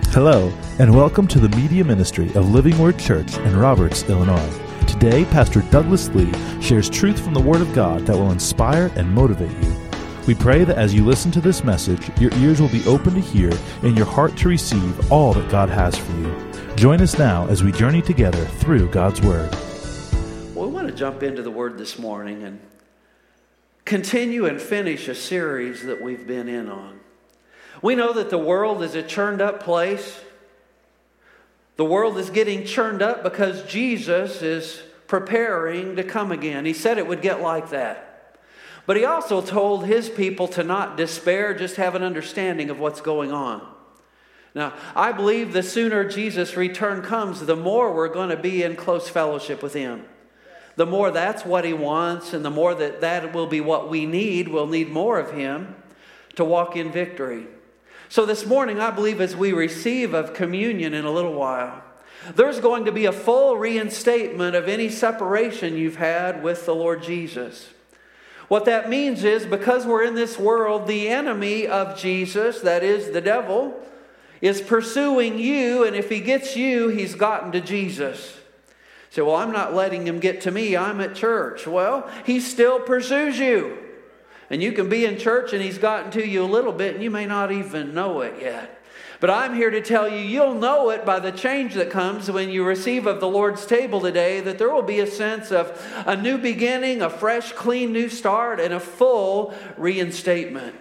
Hello, and welcome to the media ministry of Living Word Church in Roberts, Illinois. Today, Pastor Douglas Lee shares truth from the Word of God that will inspire and motivate you. We pray that as you listen to this message, your ears will be open to hear and your heart to receive all that God has for you. Join us now as we journey together through God's Word. Well, we want to jump into the Word this morning and continue and finish a series that we've been in on. We know that the world is a churned up place. The world is getting churned up because Jesus is preparing to come again. He said it would get like that. But he also told his people to not despair, just have an understanding of what's going on. Now, I believe the sooner Jesus' return comes, the more we're going to be in close fellowship with him. The more that's what he wants, and the more that will be what we need. We'll need more of him to walk in victory. So this morning, I believe as we receive of communion in a little while, there's going to be a full reinstatement of any separation you've had with the Lord Jesus. What that means is, because we're in this world, the enemy of Jesus, that is the devil, is pursuing you, and if he gets you, he's gotten to Jesus. So, well, I'm not letting him get to me, I'm at church. Well, he still pursues you. And you can be in church and he's gotten to you a little bit and you may not even know it yet. But I'm here to tell you, you'll know it by the change that comes when you receive of the Lord's table today, that there will be a sense of a new beginning, a fresh, clean new start, and a full reinstatement.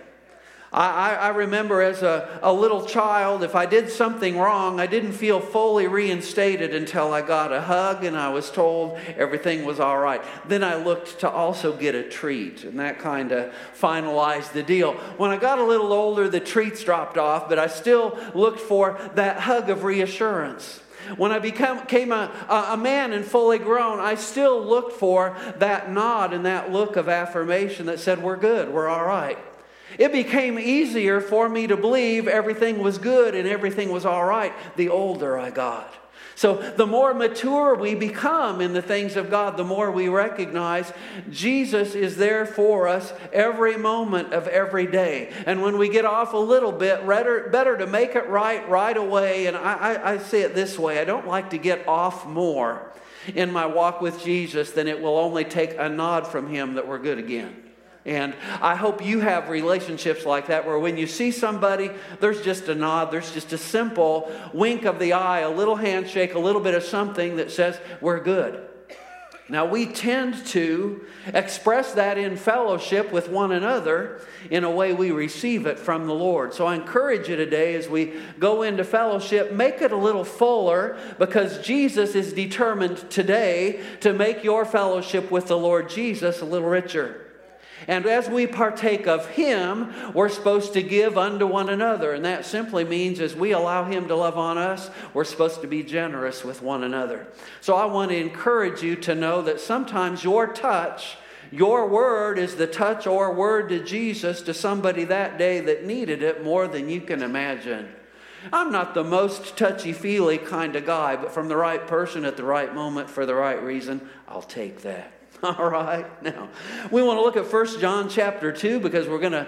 I remember as a little child, if I did something wrong, I didn't feel fully reinstated until I got a hug and I was told everything was all right. Then I looked to also get a treat, and that kind of finalized the deal. When I got a little older, the treats dropped off, but I still looked for that hug of reassurance. When I became a man and fully grown, I still looked for that nod and that look of affirmation that said, we're good, we're all right. It became easier for me to believe everything was good and everything was all right the older I got. So the more mature we become in the things of God, the more we recognize Jesus is there for us every moment of every day. And when we get off a little bit, better to make it right away. And I say it this way, I don't like to get off more in my walk with Jesus than it will only take a nod from him that we're good again. And I hope you have relationships like that where when you see somebody, there's just a nod, there's just a simple wink of the eye, a little handshake, a little bit of something that says, we're good. Now, we tend to express that in fellowship with one another in a way we receive it from the Lord. So I encourage you today as we go into fellowship, make it a little fuller, because Jesus is determined today to make your fellowship with the Lord Jesus a little richer. And as we partake of him, we're supposed to give unto one another. And that simply means as we allow him to love on us, we're supposed to be generous with one another. So I want to encourage you to know that sometimes your touch, your word is the touch or word to Jesus to somebody that day that needed it more than you can imagine. I'm not the most touchy-feely kind of guy, but from the right person at the right moment for the right reason, I'll take that. All right. Now, we want to look at 1 John chapter 2 because we're gonna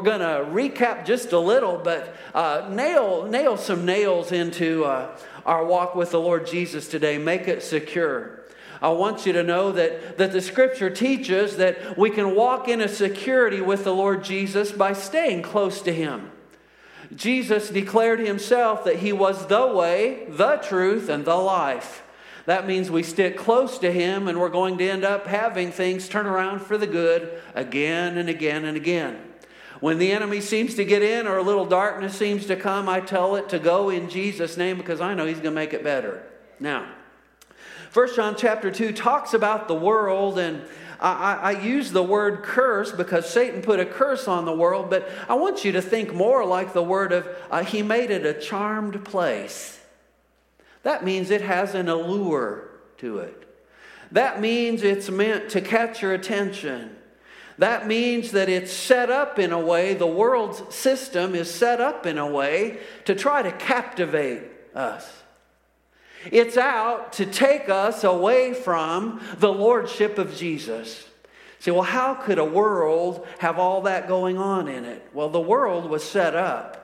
recap just a little, but nail some nails into our walk with the Lord Jesus today. Make it secure. I want you to know that the Scripture teaches that we can walk in a security with the Lord Jesus by staying close to him. Jesus declared himself that he was the way, the truth, and the life. That means we stick close to him, and we're going to end up having things turn around for the good again and again and again. When the enemy seems to get in or a little darkness seems to come, I tell it to go in Jesus' name because I know he's going to make it better. Now, 1 John chapter 2 talks about the world, and I use the word curse because Satan put a curse on the world, but I want you to think more like the word of he made it a charmed place. That means it has an allure to it. That means it's meant to catch your attention. That means that it's set up in a way, the world's system is set up in a way to try to captivate us. It's out to take us away from the lordship of Jesus. See, well, how could a world have all that going on in it? Well, the world was set up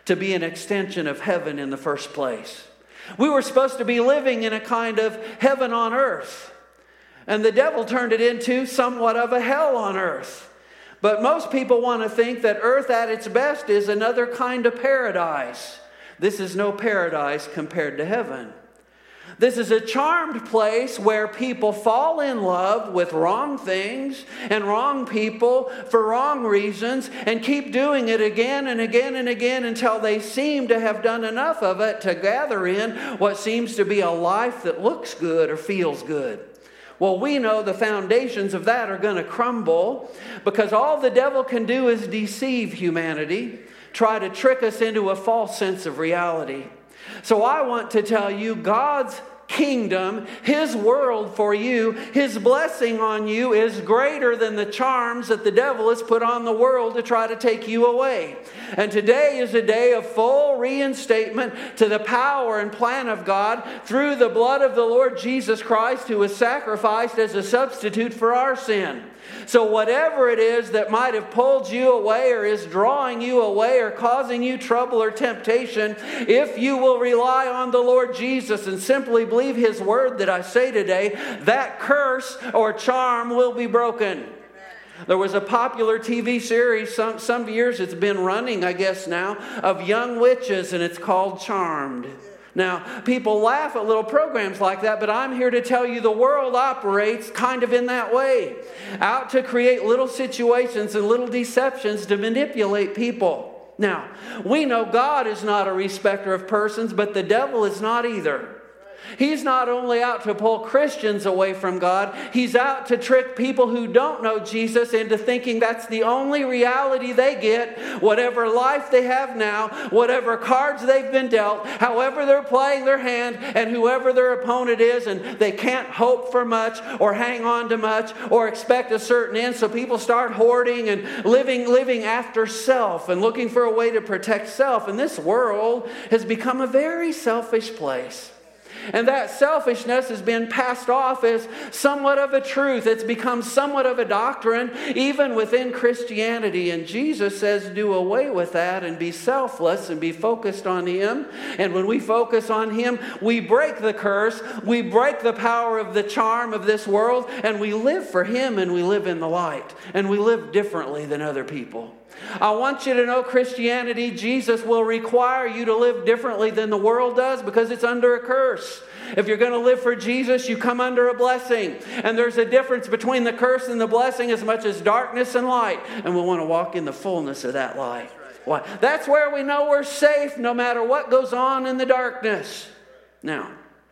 to be an extension of heaven in the first place. We were supposed to be living in a kind of heaven on earth. And the devil turned it into somewhat of a hell on earth. But most people want to think that earth at its best is another kind of paradise. This is no paradise compared to heaven. This is a charmed place where people fall in love with wrong things and wrong people for wrong reasons and keep doing it again and again and again until they seem to have done enough of it to gather in what seems to be a life that looks good or feels good. Well, we know the foundations of that are going to crumble because all the devil can do is deceive humanity, try to trick us into a false sense of reality. So I want to tell you, God's kingdom, His world for you, His blessing on you is greater than the charms that the devil has put on the world to try to take you away. And today is a day of full reinstatement to the power and plan of God through the blood of the Lord Jesus Christ, who was sacrificed as a substitute for our sin. So whatever it is that might have pulled you away or is drawing you away or causing you trouble or temptation, if you will rely on the Lord Jesus and simply believe His word that I say today, that curse or charm will be broken. There was a popular TV series, some years it's been running, I guess now, of young witches, and it's called Charmed. Now, people laugh at little programs like that, but I'm here to tell you the world operates kind of in that way. Out to create little situations and little deceptions to manipulate people. Now, we know God is not a respecter of persons, but the devil is not either. He's not only out to pull Christians away from God, he's out to trick people who don't know Jesus into thinking that's the only reality they get, whatever life they have now, whatever cards they've been dealt, however they're playing their hand, and whoever their opponent is, and they can't hope for much or hang on to much or expect a certain end. So people start hoarding and living after self and looking for a way to protect self. And this world has become a very selfish place. And that selfishness has been passed off as somewhat of a truth. It's become somewhat of a doctrine, even within Christianity. And Jesus says, do away with that and be selfless and be focused on Him. And when we focus on Him, we break the curse, we break the power of the charm of this world, and we live for Him and we live in the light. And we live differently than other people. I want you to know Christianity, Jesus will require you to live differently than the world does because it's under a curse. If you're going to live for Jesus, you come under a blessing. And there's a difference between the curse and the blessing as much as darkness and light. And we want to walk in the fullness of that light. Why? That's where we know we're safe no matter what goes on in the darkness. Now,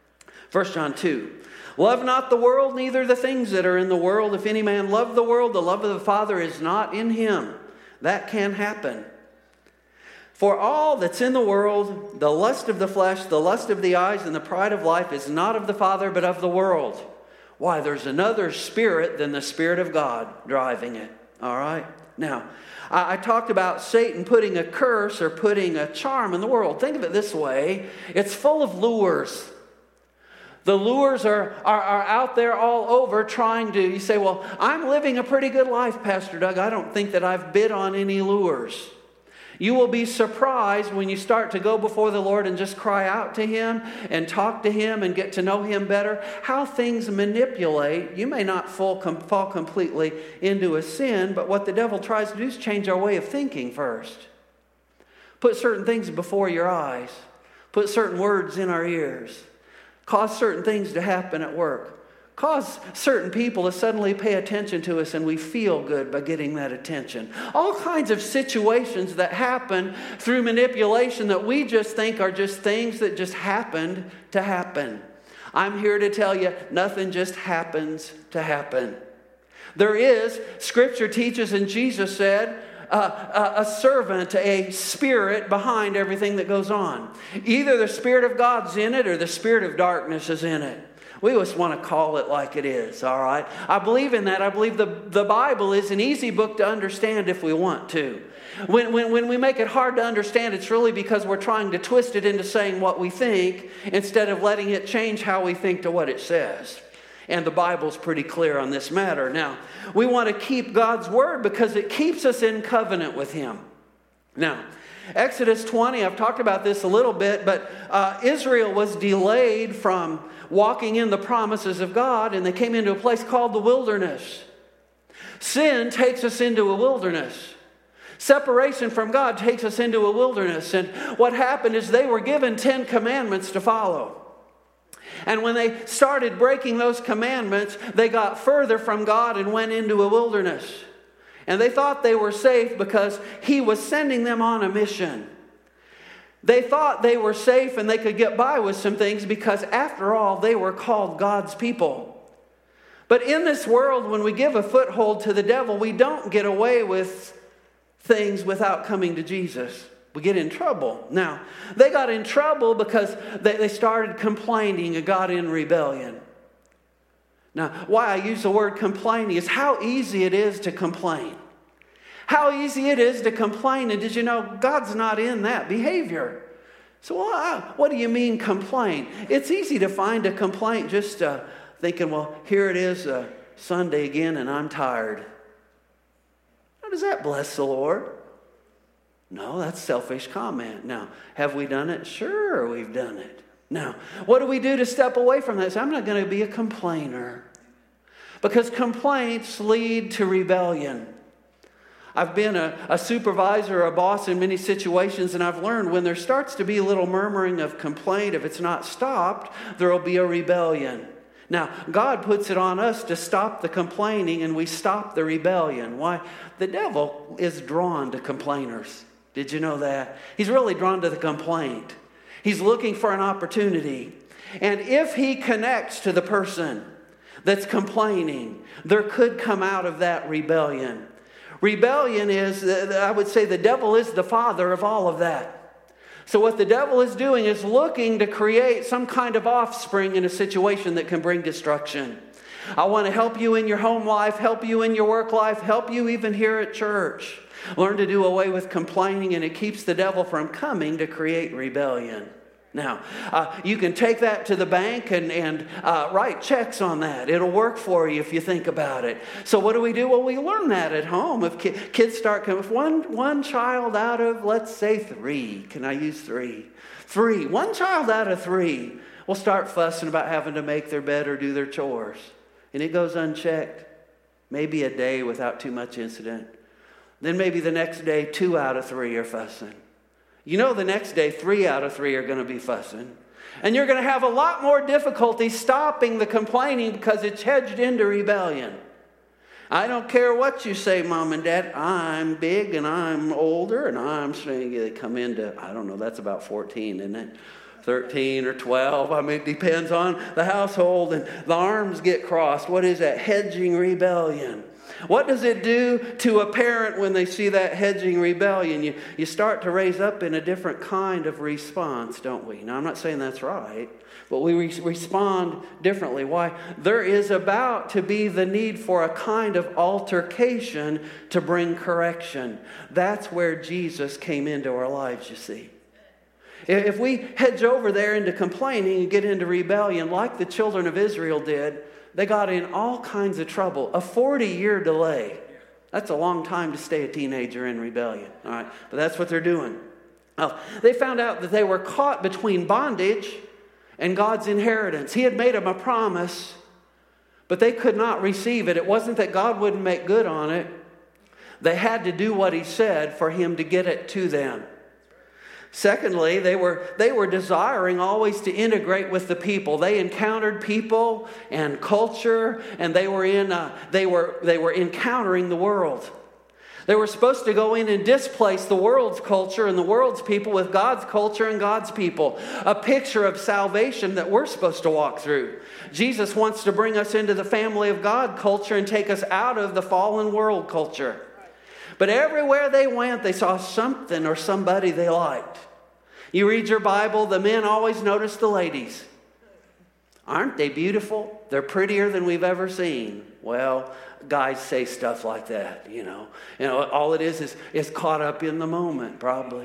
1 John 2. Love not the world, neither the things that are in the world. If any man love the world, the love of the Father is not in him. That can happen. For all that's in the world, the lust of the flesh, the lust of the eyes, and the pride of life is not of the Father, but of the world. Why? There's another spirit than the Spirit of God driving it. All right? Now, I talked about Satan putting a curse or putting a charm in the world. Think of it this way. It's full of lures. The lures are out there all over trying to, you say, well, I'm living a pretty good life, Pastor Doug. I don't think that I've bid on any lures. You will be surprised when you start to go before the Lord and just cry out to Him and talk to Him and get to know Him better, how things manipulate. You may not fall completely into a sin, but what the devil tries to do is change our way of thinking first. Put certain things before your eyes. Put certain words in our ears. Cause certain things to happen at work. Cause certain people to suddenly pay attention to us and we feel good by getting that attention. All kinds of situations that happen through manipulation that we just think are just things that just happened to happen. I'm here to tell you, nothing just happens to happen. There is, Scripture teaches and Jesus said, a servant, a spirit behind everything that goes on. Either the Spirit of God's in it or the spirit of darkness is in it. We just want to call it like it is, all right? I believe in that. I believe the Bible is an easy book to understand if we want to. When we make it hard to understand, it's really because we're trying to twist it into saying what we think instead of letting it change how we think to what it says. And the Bible's pretty clear on this matter. Now, we want to keep God's Word because it keeps us in covenant with Him. Now, Exodus 20, I've talked about this a little bit, but Israel was delayed from walking in the promises of God, and they came into a place called the wilderness. Sin takes us into a wilderness. Separation from God takes us into a wilderness. And what happened is they were given 10 commandments to follow. And when they started breaking those commandments, they got further from God and went into a wilderness. And they thought they were safe because He was sending them on a mission. They thought they were safe and they could get by with some things because, after all, they were called God's people. But in this world, when we give a foothold to the devil, we don't get away with things without coming to Jesus. We get in trouble. Now, they got in trouble because they started complaining and got in rebellion. Now, why I use the word complaining is how easy it is to complain. How easy it is to complain. And did you know God's not in that behavior? So what do you mean complain? It's easy to find a complaint just thinking, well, here it is Sunday again and I'm tired. How does that bless the Lord? No, that's selfish comment. Now, have we done it? Sure, we've done it. Now, what do we do to step away from this? I'm not going to be a complainer. Because complaints lead to rebellion. I've been a supervisor or a boss in many situations, and I've learned when there starts to be a little murmuring of complaint, if it's not stopped, there will be a rebellion. Now, God puts it on us to stop the complaining, and we stop the rebellion. Why? The devil is drawn to complainers. Did you know that? He's really drawn to the complaint. He's looking for an opportunity. And if he connects to the person that's complaining, there could come out of that rebellion. Rebellion is, I would say, the devil is the father of all of that. So what the devil is doing is looking to create some kind of offspring in a situation that can bring destruction. I want to help you in your home life, help you in your work life, help you even here at church. Learn to do away with complaining, and it keeps the devil from coming to create rebellion. Now, you can take that to the bank and write checks on that. It'll work for you if you think about it. So what do? Well, we learn that at home. If kids start coming, if one child out of, let's say 3, can I use 3? 3, one child out of 3 will start fussing about having to make their bed or do their chores. And it goes unchecked. Maybe a day without too much incident. Then maybe the next day, 2 out of 3 are fussing. You know the next day, 3 out of 3 are going to be fussing. And you're going to have a lot more difficulty stopping the complaining because it's hedged into rebellion. I don't care what you say, Mom and Dad. I'm big and I'm older and I'm saying they come into, I don't know, that's about 14, isn't it? 13 or 12. I mean, it depends on the household, and the arms get crossed. What is that? Hedging rebellion. What does it do to a parent when they see that hedging rebellion? You start to raise up in a different kind of response, don't we? Now, I'm not saying that's right, but we respond differently. Why? There is about to be the need for a kind of altercation to bring correction. That's where Jesus came into our lives, you see. If we hedge over there into complaining and get into rebellion like the children of Israel did, they got in all kinds of trouble. A 40-year delay. That's a long time to stay a teenager in rebellion. All right, but that's what they're doing. They found out that they were caught between bondage and God's inheritance. He had made them a promise, but they could not receive it. It wasn't that God wouldn't make good on it. They had to do what He said for Him to get it to them. Secondly, they were desiring always to integrate with the people. They encountered people and culture, and they were encountering the world. They were supposed to go in and displace the world's culture and the world's people with God's culture and God's people. A picture of salvation that we're supposed to walk through. Jesus wants to bring us into the family of God culture and take us out of the fallen world culture. But everywhere they went, they saw something or somebody they liked. You read your Bible, the men always notice the ladies. Aren't they beautiful? They're prettier than we've ever seen. Well, guys say stuff like that, you know. All it is caught up in the moment, probably.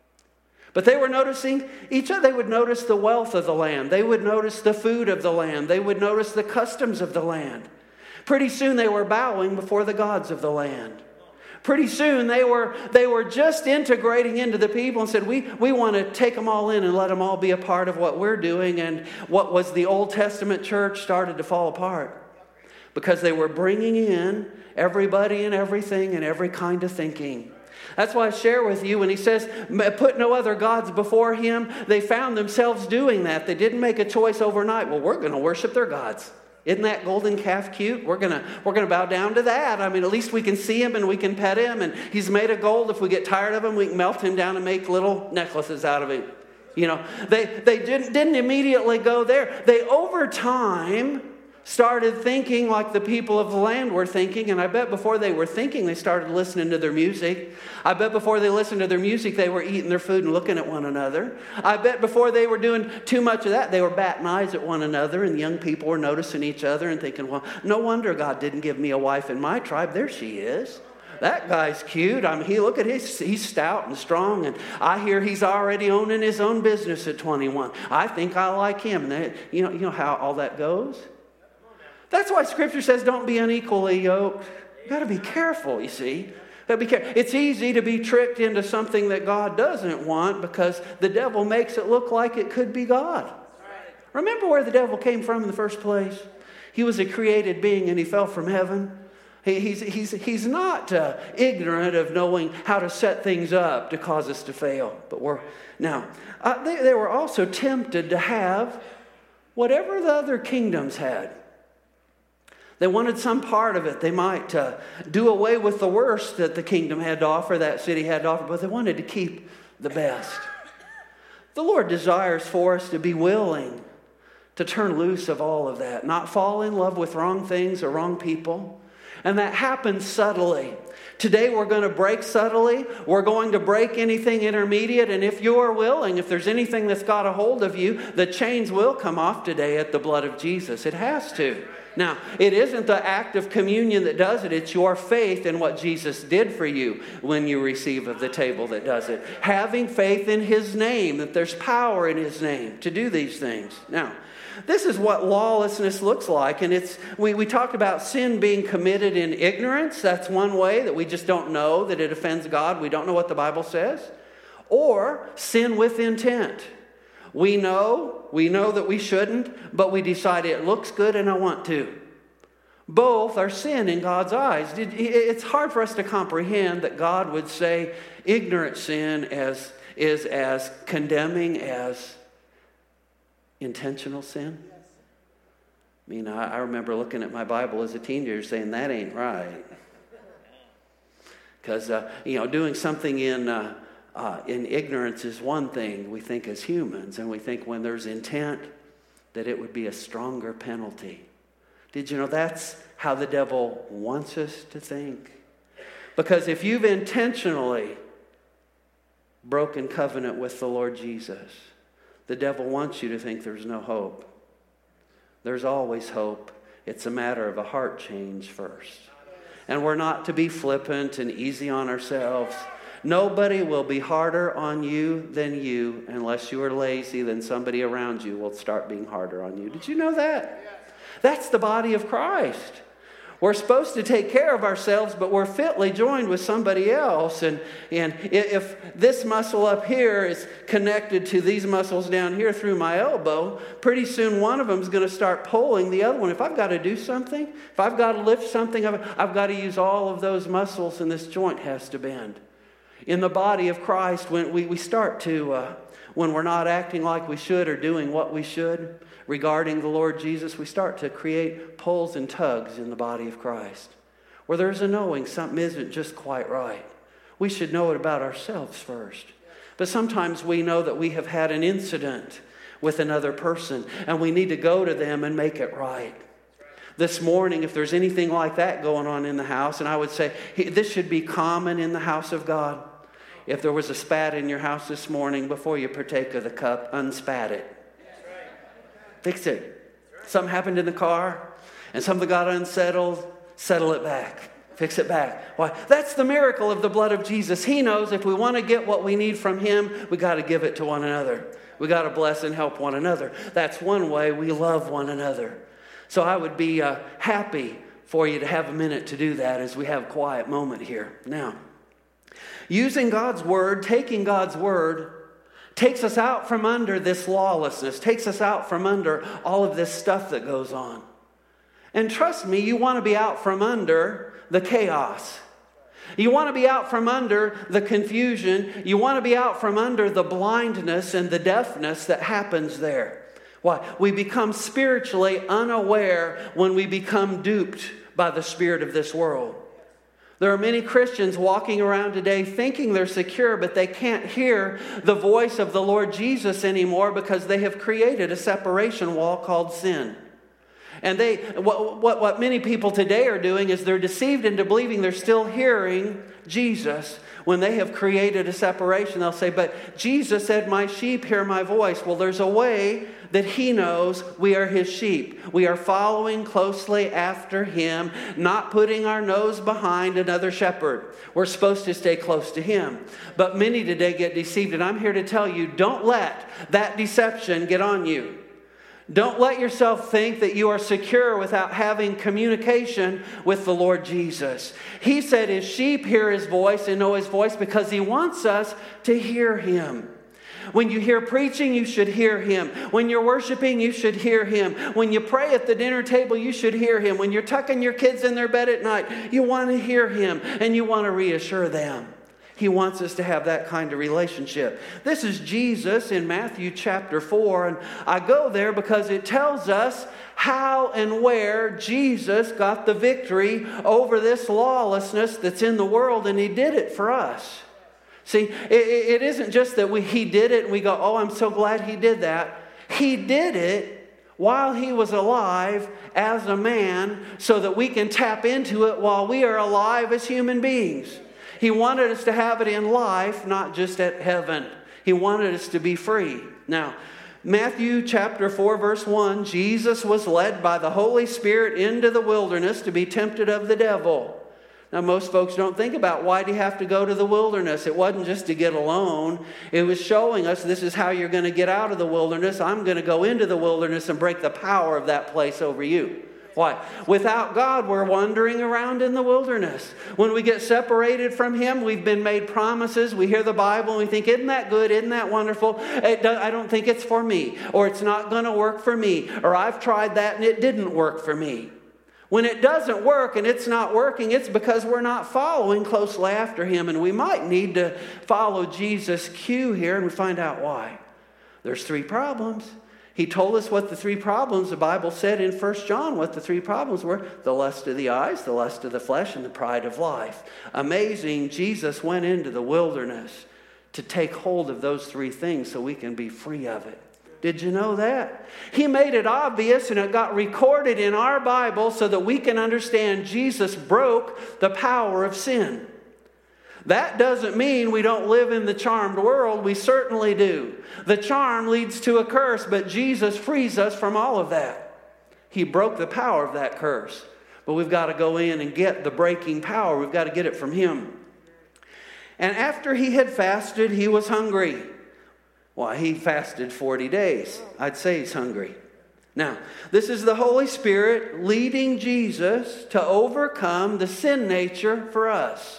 But they were noticing each other. They would notice the wealth of the land. They would notice the food of the land. They would notice the customs of the land. Pretty soon they were bowing before the gods of the land. Pretty soon they were just integrating into the people and said, we want to take them all in and let them all be a part of what we're doing. And what was the Old Testament church started to fall apart because they were bringing in everybody and everything and every kind of thinking. That's why I share with you when he says, put no other gods before him. They found themselves doing that. They didn't make a choice overnight. Well, we're going to worship their gods. Isn't that golden calf cute? We're gonna bow down to that. I mean, at least we can see him and we can pet him. And he's made of gold. If we get tired of him, we can melt him down and make little necklaces out of him. You know, they didn't immediately go there. They, over time, started thinking like the people of the land were thinking. And I bet before they were thinking, they started listening to their music. I bet before they listened to their music, they were eating their food and looking at one another. I bet before they were doing too much of that, they were batting eyes at one another. And the young people were noticing each other and thinking, well, no wonder God didn't give me a wife in my tribe. There she is. That guy's cute. I mean, look at he's stout and strong. And I hear he's already owning his own business at 21. I think I like him. And you know how all that goes? That's why Scripture says don't be unequally yoked. You've got to be careful, you see. Be careful. It's easy to be tricked into something that God doesn't want because the devil makes it look like it could be God. Remember where the devil came from in the first place? He was a created being and he fell from heaven. He's not ignorant of knowing how to set things up to cause us to fail. But they were also tempted to have whatever the other kingdoms had. They wanted some part of it. They might do away with the worst that the kingdom had to offer, that city had to offer, but they wanted to keep the best. The Lord desires for us to be willing to turn loose of all of that, not fall in love with wrong things or wrong people. And that happens subtly. Today we're going to break subtly. We're going to break anything intermediate. And if you are willing, if there's anything that's got a hold of you, the chains will come off today at the blood of Jesus. It has to. Now, it isn't the act of communion that does it. It's your faith in what Jesus did for you when you receive of the table that does it. Having faith in His name, that there's power in His name to do these things. Now, this is what lawlessness looks like. And we talked about sin being committed in ignorance. That's one way, that we just don't know that it offends God. We don't know what the Bible says. Or sin with intent. We know that we shouldn't, but we decide it looks good and I want to. Both are sin in God's eyes. It's hard for us to comprehend that God would say ignorant sin is as condemning as intentional sin. I mean, I remember looking at my Bible as a teenager saying, that ain't right. Because, doing something in ignorance is one thing we think as humans, and we think when there's intent that it would be a stronger penalty. Did you know that's how the devil wants us to think? Because if you've intentionally broken covenant with the Lord Jesus, the devil wants you to think there's no hope. There's always hope. It's a matter of a heart change first. And we're not to be flippant and easy on ourselves. Nobody will be harder on you than you. Unless you are lazy, then somebody around you will start being harder on you. Did you know that? That's the body of Christ. We're supposed to take care of ourselves, but we're fitly joined with somebody else. And if this muscle up here is connected to these muscles down here through my elbow, pretty soon one of them is going to start pulling the other one. If I've got to do something, if I've got to lift something, I've got to use all of those muscles, and this joint has to bend. In the body of Christ, when we start to, when we're not acting like we should or doing what we should regarding the Lord Jesus, we start to create pulls and tugs in the body of Christ, where there's a knowing something isn't just quite right. We should know it about ourselves first. But sometimes we know that we have had an incident with another person, and we need to go to them and make it right. This morning, if there's anything like that going on in the house, and I would say this should be common in the house of God. If there was a spat in your house this morning, before you partake of the cup, unspat it. Fix it. Something happened in the car, and something got unsettled, settle it back. Fix it back. Why? That's the miracle of the blood of Jesus. He knows if we want to get what we need from Him, we got to give it to one another. We got to bless and help one another. That's one way we love one another. So I would be happy for you to have a minute to do that as we have a quiet moment here. Now, using God's Word, taking God's Word, takes us out from under this lawlessness, takes us out from under all of this stuff that goes on. And trust me, you want to be out from under the chaos. You want to be out from under the confusion. You want to be out from under the blindness and the deafness that happens there. Why? We become spiritually unaware when we become duped by the spirit of this world. There are many Christians walking around today thinking they're secure, but they can't hear the voice of the Lord Jesus anymore because they have created a separation wall called sin. And what many people today are doing is they're deceived into believing they're still hearing Jesus when they have created a separation. They'll say, but Jesus said, my sheep hear my voice. Well, there's a way that he knows we are his sheep. We are following closely after him, not putting our nose behind another shepherd. We're supposed to stay close to him. But many today get deceived, and I'm here to tell you, don't let that deception get on you. Don't let yourself think that you are secure without having communication with the Lord Jesus. He said his sheep hear his voice and know his voice because he wants us to hear him. When you hear preaching, you should hear him. When you're worshiping, you should hear him. When you pray at the dinner table, you should hear him. When you're tucking your kids in their bed at night, you want to hear him and you want to reassure them. He wants us to have that kind of relationship. This is Jesus in Matthew chapter 4. And I go there because it tells us how and where Jesus got the victory over this lawlessness that's in the world. And he did it for us. See, it isn't just that he did it and we go, oh, I'm so glad he did that. He did it while he was alive as a man so that we can tap into it while we are alive as human beings. He wanted us to have it in life, not just at heaven. He wanted us to be free. Now, Matthew chapter 4, verse 1, Jesus was led by the Holy Spirit into the wilderness to be tempted of the devil. Now, most folks don't think about why do you have to go to the wilderness. It wasn't just to get alone. It was showing us this is how you're going to get out of the wilderness. I'm going to go into the wilderness and break the power of that place over you. Why? Without God, we're wandering around in the wilderness. When we get separated from him, we've been made promises. We hear the Bible and we think, isn't that good? Isn't that wonderful? I don't think it's for me. Or it's not going to work for me. Or I've tried that and it didn't work for me. When it doesn't work and it's not working, it's because we're not following closely after him. And we might need to follow Jesus' cue here and we find out why. There's 3 problems. He told us what the 3 problems, the Bible said in 1 John, what the 3 problems were. The lust of the eyes, the lust of the flesh, and the pride of life. Amazing, Jesus went into the wilderness to take hold of those 3 things so we can be free of it. Did you know that? He made it obvious and it got recorded in our Bible so that we can understand Jesus broke the power of sin. That doesn't mean we don't live in the charmed world. We certainly do. The charm leads to a curse, but Jesus frees us from all of that. He broke the power of that curse. But we've got to go in and get the breaking power. We've got to get it from him. And after he had fasted, he was hungry. Why, he fasted 40 days. I'd say he's hungry. Now, this is the Holy Spirit leading Jesus to overcome the sin nature for us.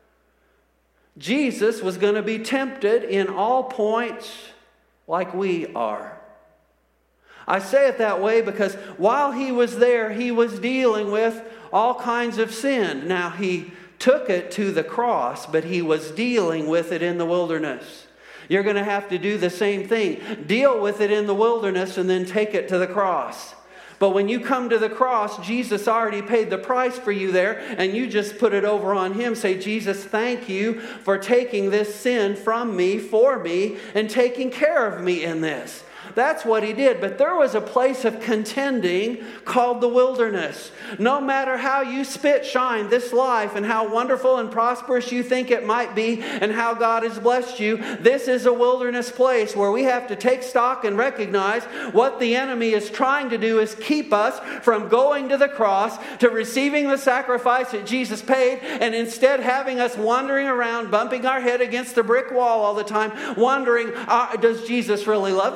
Jesus was going to be tempted in all points like we are. I say it that way because while he was there, he was dealing with all kinds of sin. Now, he took it to the cross, but he was dealing with it in the wilderness. You're going to have to do the same thing. Deal with it in the wilderness and then take it to the cross. But when you come to the cross, Jesus already paid the price for you there, and you just put it over on him. Say, Jesus, thank you for taking this sin from me, for me, and taking care of me in this. That's what he did. But there was a place of contending called the wilderness. No matter how you spit shine this life and how wonderful and prosperous you think it might be and how God has blessed you, this is a wilderness place where we have to take stock and recognize what the enemy is trying to do is keep us from going to the cross, to receiving the sacrifice that Jesus paid, and instead having us wandering around, bumping our head against the brick wall all the time, wondering, does Jesus really love me? Am I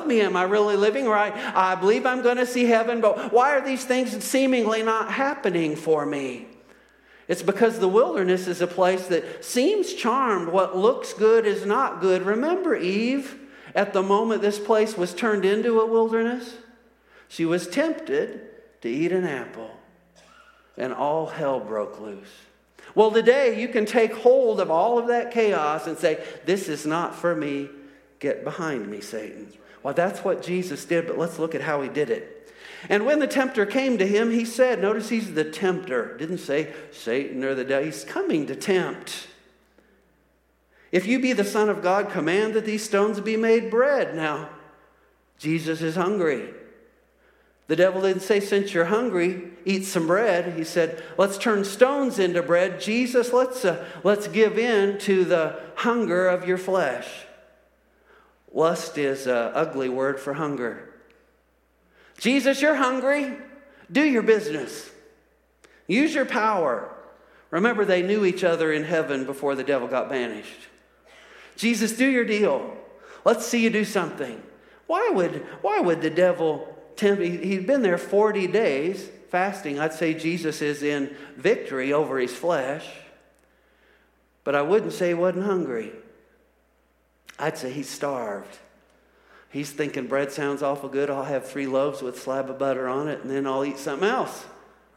I really living right? I believe I'm going to see heaven, but why are these things seemingly not happening for me? It's because the wilderness is a place that seems charmed. What looks good is not good. Remember Eve at the moment this place was turned into a wilderness? She was tempted to eat an apple, and all hell broke loose. Well, today you can take hold of all of that chaos and say, this is not for me. Get behind me, Satan. Well, that's what Jesus did, but let's look at how he did it. And when the tempter came to him, he said, notice he's the tempter. Didn't say Satan or the devil. He's coming to tempt. If you be the Son of God, command that these stones be made bread. Now, Jesus is hungry. The devil didn't say, since you're hungry, eat some bread. He said, let's turn stones into bread. Jesus, let's give in to the hunger of your flesh. Lust is an ugly word for hunger. Jesus, you're hungry. Do your business. Use your power. Remember, they knew each other in heaven before the devil got banished. Jesus, do your deal. Let's see you do something. Why would the devil tempt? He'd been there 40 days fasting. I'd say Jesus is in victory over his flesh. But I wouldn't say he wasn't hungry. I'd say he's starved. He's thinking bread sounds awful good. I'll have 3 loaves with a slab of butter on it, and then I'll eat something else.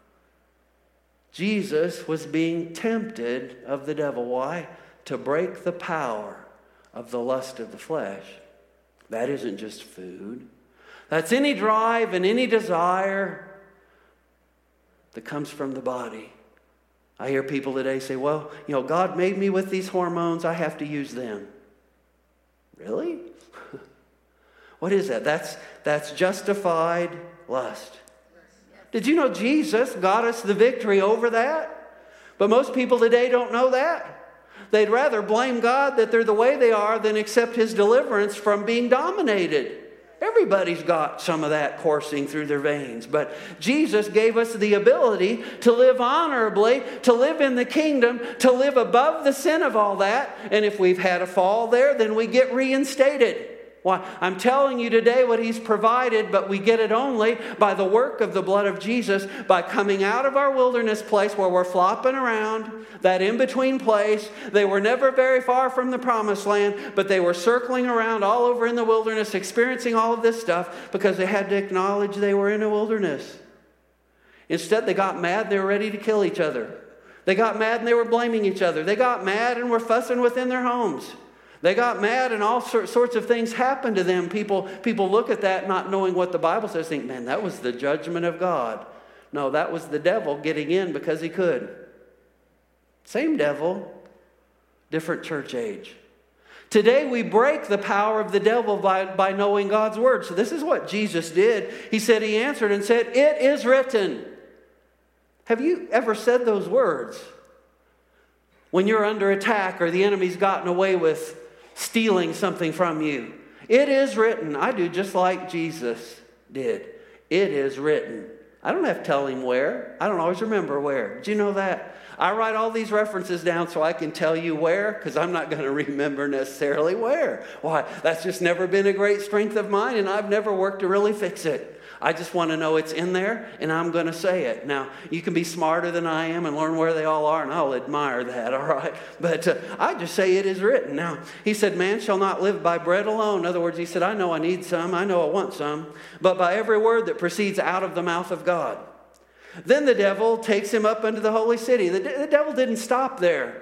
Jesus was being tempted of the devil. Why? To break the power of the lust of the flesh. That isn't just food. That's any drive and any desire that comes from the body. I hear people today say, well, God made me with these hormones. I have to use them. Really? What is that? That's justified lust. Did you know Jesus got us the victory over that? But most people today don't know that. They'd rather blame God that they're the way they are than accept his deliverance from being dominated. Everybody's got some of that coursing through their veins. But Jesus gave us the ability to live honorably, to live in the kingdom, to live above the sin of all that. And if we've had a fall there, then we get reinstated. Why? I'm telling you today what he's provided, but we get it only by the work of the blood of Jesus, by coming out of our wilderness place where we're flopping around, that in-between place. They were never very far from the promised land, but they were circling around all over in the wilderness, experiencing all of this stuff because they had to acknowledge they were in a wilderness. Instead, they got mad. They were ready to kill each other. They got mad and they were blaming each other. They got mad and were fussing within their homes. They got mad and all sorts of things happened to them. People look at that not knowing what the Bible says, think, man, that was the judgment of God. No, that was the devil getting in because he could. Same devil, different church age. Today we break the power of the devil by knowing God's word. So this is what Jesus did. He said, he answered and said, it is written. Have you ever said those words? When you're under attack or the enemy's gotten away with stealing something from you. It is written. I do just like Jesus did. It is written. I don't have to tell him where. I don't always remember where. Did you know that? I write all these references down so I can tell you where, because I'm not going to remember necessarily where. Why? That's just never been a great strength of mine, and I've never worked to really fix it. I just want to know it's in there, and I'm going to say it. Now, you can be smarter than I am and learn where they all are, and I'll admire that, all right? But I just say it is written. Now, he said, man shall not live by bread alone. In other words, he said, I know I need some. I know I want some. But by every word that proceeds out of the mouth of God. Then the devil takes him up into the holy city. The devil didn't stop there.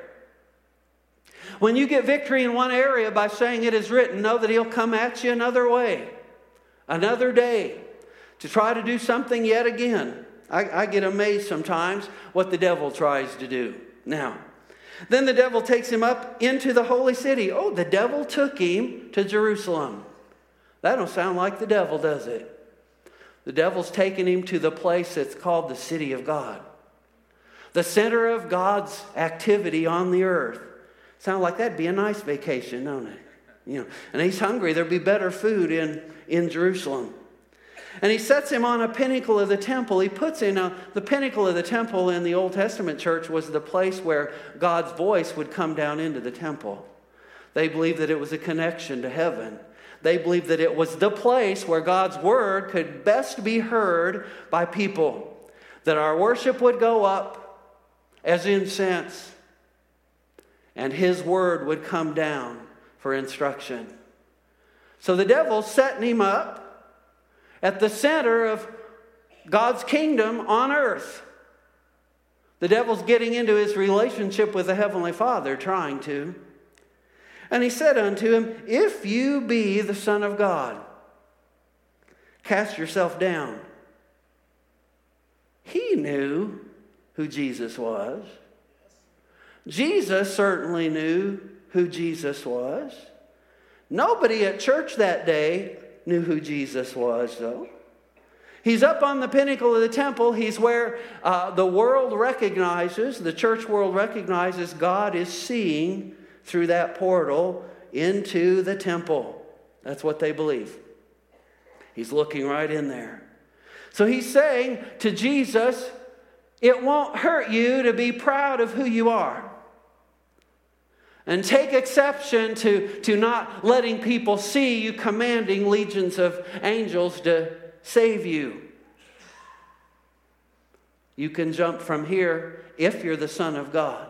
When you get victory in one area by saying it is written, know that he'll come at you another way, another day, to try to do something yet again. I get amazed sometimes what the devil tries to do. Now, then the devil takes him up into the holy city. Oh, the devil took him to Jerusalem. That don't sound like the devil, does it? The devil's taking him to the place that's called the city of God. The center of God's activity on the earth. Sound like that'd be a nice vacation, don't it? And he's hungry. There'd be better food in Jerusalem. And he sets him on a pinnacle of the temple. He puts in the pinnacle of the temple in the Old Testament church was the place where God's voice would come down into the temple. They believed that it was a connection to heaven. They believed that it was the place where God's word could best be heard by people. That our worship would go up as incense, and his word would come down for instruction. So the devil's setting him up at the center of God's kingdom on earth. The devil's getting into his relationship with the Heavenly Father, trying to. And he said unto him, if you be the Son of God, cast yourself down. He knew who Jesus was. Jesus certainly knew who Jesus was. Nobody at church that day knew who Jesus was, though. He's up on the pinnacle of the temple. He's where the world recognizes, the church world recognizes God is seeing through that portal into the temple. That's what they believe. He's looking right in there. So he's saying to Jesus, it won't hurt you to be proud of who you are. And take exception to not letting people see you commanding legions of angels to save you. You can jump from here if you're the Son of God.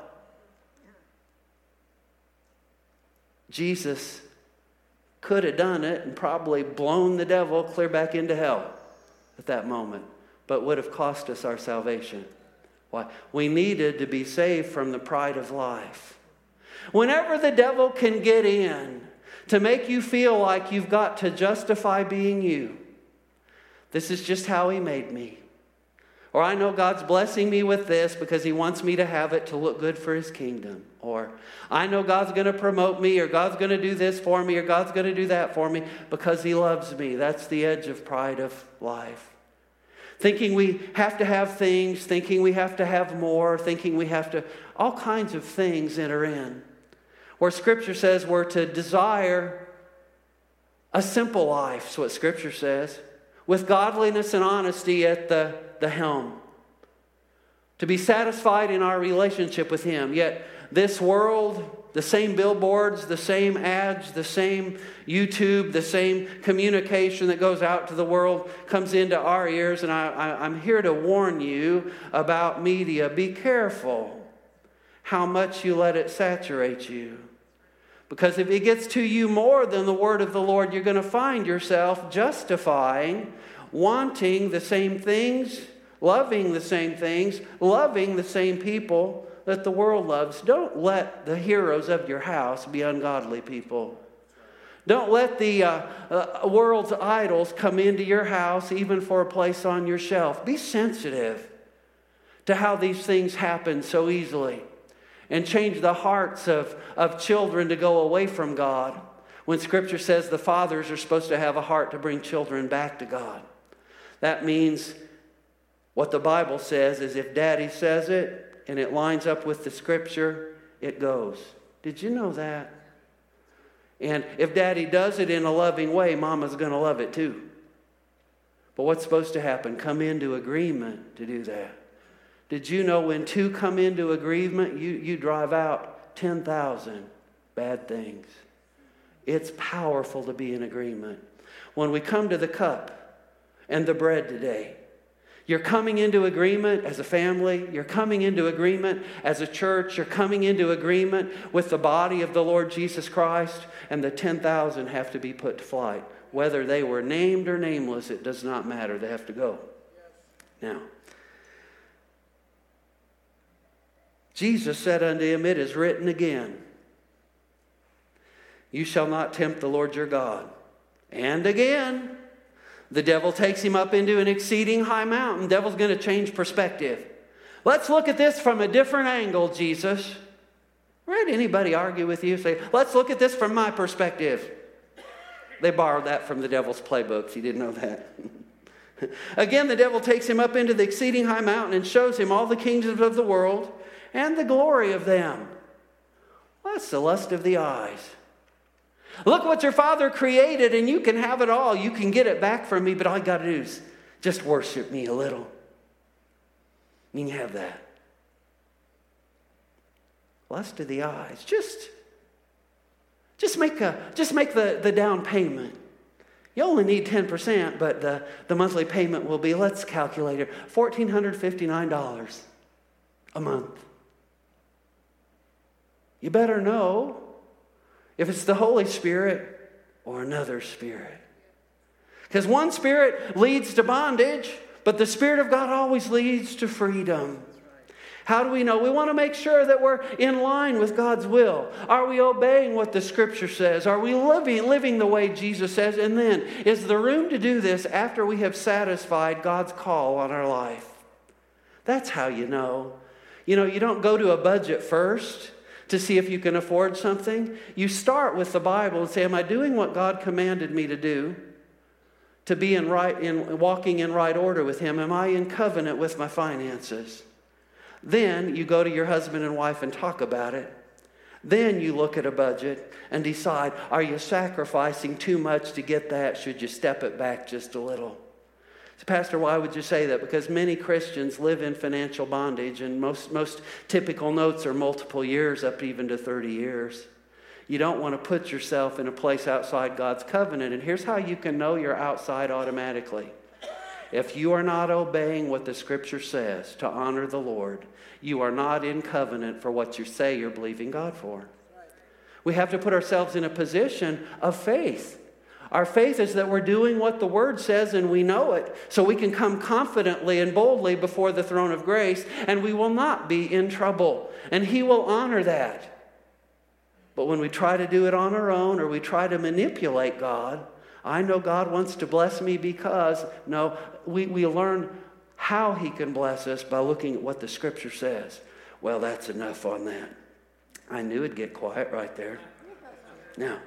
Jesus could have done it and probably blown the devil clear back into hell at that moment, but would have cost us our salvation. Why? We needed to be saved from the pride of life. Whenever the devil can get in to make you feel like you've got to justify being you, this is just how he made me. Or I know God's blessing me with this because he wants me to have it to look good for his kingdom. Or I know God's going to promote me, or God's going to do this for me, or God's going to do that for me because he loves me. That's the edge of pride of life. Thinking we have to have things, thinking we have to have more, thinking we have to, all kinds of things enter in. Where Scripture says we're to desire a simple life, that's what Scripture says, with godliness and honesty at the helm. To be satisfied in our relationship with him. Yet this world, the same billboards, the same ads, the same YouTube, the same communication that goes out to the world comes into our ears. And I'm here to warn you about media. Be careful how much you let it saturate you. Because if it gets to you more than the word of the Lord, you're going to find yourself justifying, wanting the same things, loving the same things, loving the same people that the world loves. Don't let the heroes of your house be ungodly people. Don't let the world's idols come into your house, even for a place on your shelf. Be sensitive to how these things happen so easily. And change the hearts of children to go away from God. When Scripture says the fathers are supposed to have a heart to bring children back to God. That means what the Bible says is if Daddy says it and it lines up with the Scripture, it goes. Did you know that? And if Daddy does it in a loving way, Mama's going to love it too. But what's supposed to happen? Come into agreement to do that. Did you know when two come into agreement, you drive out 10,000 bad things? It's powerful to be in agreement. When we come to the cup and the bread today, you're coming into agreement as a family. You're coming into agreement as a church. You're coming into agreement with the body of the Lord Jesus Christ. And the 10,000 have to be put to flight. Whether they were named or nameless, it does not matter. They have to go. Now, Jesus said unto him, it is written again, you shall not tempt the Lord your God. And again, the devil takes him up into an exceeding high mountain. The devil's going to change perspective. Let's look at this from a different angle, Jesus. Right? Anybody argue with you? Say, let's look at this from my perspective. They borrowed that from the devil's playbooks. You didn't know that. Again, the devil takes him up into the exceeding high mountain and shows him all the kingdoms of the world and the glory of them. Well, that's the lust of the eyes. Look what your Father created, and you can have it all. You can get it back from me, but all you got to do is just worship me a little. You can have that. Lust of the eyes. Just make the down payment. You only need 10%, but the monthly payment will be, let's calculate it, $1,459 a month. You better know if it's the Holy Spirit or another spirit. Because one spirit leads to bondage, but the Spirit of God always leads to freedom. How do we know? We want to make sure that we're in line with God's will. Are we obeying what the Scripture says? Are we living the way Jesus says? And then, is there room to do this after we have satisfied God's call on our life? That's how you know. You know, you don't go to a budget first to see if you can afford something. You start with the Bible and say, am I doing what God commanded me to do? To be walking in right order with Him? Am I in covenant with my finances? Then you go to your husband and wife and talk about it. Then you look at a budget and decide, are you sacrificing too much to get that? Should you step it back just a little? So, Pastor, why would you say that? Because many Christians live in financial bondage, and most typical notes are multiple years, up even to 30 years. You don't want to put yourself in a place outside God's covenant. And here's how you can know you're outside automatically. If you are not obeying what the Scripture says to honor the Lord, you are not in covenant for what you say you're believing God for. We have to put ourselves in a position of faith. Our faith is that we're doing what the Word says and we know it, so we can come confidently and boldly before the throne of grace, and we will not be in trouble. And He will honor that. But when we try to do it on our own, or we try to manipulate God, I know God wants to bless me because, no, we learn how He can bless us by looking at what the Scripture says. Well, that's enough on that. I knew it'd get quiet right there. Now,